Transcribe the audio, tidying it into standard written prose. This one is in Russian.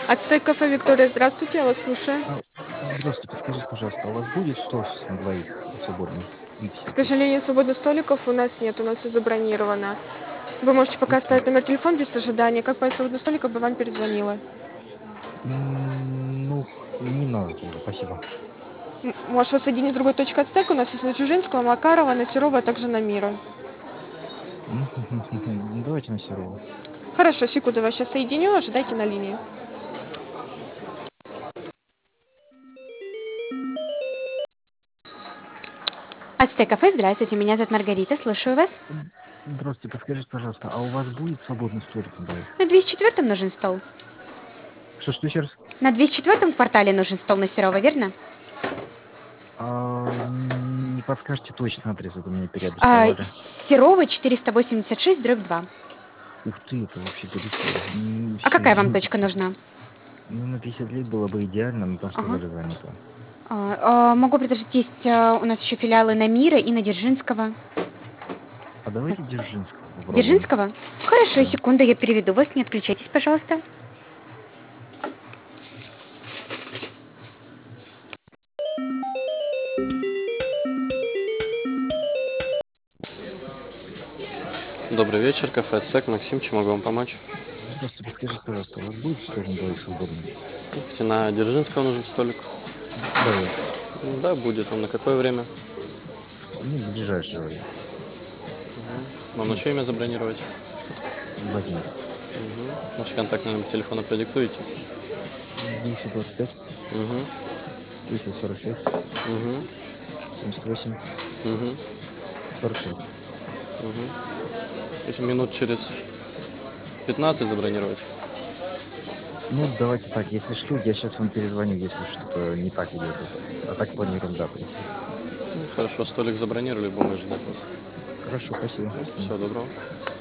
Ацтек кафе Виктория, здравствуйте, я вас слушаю. Здравствуйте, подскажите, пожалуйста, у вас будет стол на двоих свободный? К Иксик есть. сожалению, свободных столиков у нас нет, у нас все забронировано. Вы можете пока Ух ты. оставить номер телефона без ожидания. Как понять свободный столик, бы вам перезвонила. Ну, не надо тогда, спасибо. Может, вас соединить с другой точкой Ацтека? У нас есть на Чужинского, Макарова, на Серова, а также на Мира. Давайте на Серова. Хорошо, секунду, я вас сейчас соединю, ожидайте на линии. Ацтек кафе, здравствуйте, меня зовут Маргарита, слушаю вас. Здравствуйте, подскажите, пожалуйста, а у вас будет свободный столик на двоих? На 204-м нужен стол. Что еще раз? На 204-м квартале нужен стол на Серова, верно? Не подскажете точно адрес, это меня переадресовали. Серова 486/2. Ух ты, это вообще далеко. А Все, какая вам извините. точка нужна? Ну, на 50 лет было бы идеально, но там Ага. сказали занято. Могу предложить, есть у нас еще филиалы на Мира и на Дзержинского. А давайте Дзержинского попробуем. Дзержинского? Хорошо, Да. секунду, я переведу вас, не отключайтесь, пожалуйста. Добрый вечер, кафе «Ацтек», Максим, чем могу вам помочь? Здравствуйте, подскажите, пожалуйста, у вас будет стол на двоих свободный? Хотите, на Дзержинского нужен столик? Давайте. Да, будет. Он на какое время? Ну, ближайшее время. Вам на чье имя забронировать? Владимир. Ваш контактный номер телефона продиктуете? 225, Угу, 346, угу, 78, угу, 46. угу. Если минут через 15 забронировать? Ну, давайте так, если что, я сейчас вам перезвоню, если что-то не так идет. А так планируем, да, прийти. Хорошо, столик забронировали, будем ждать вас. Хорошо, спасибо. Всего доброго.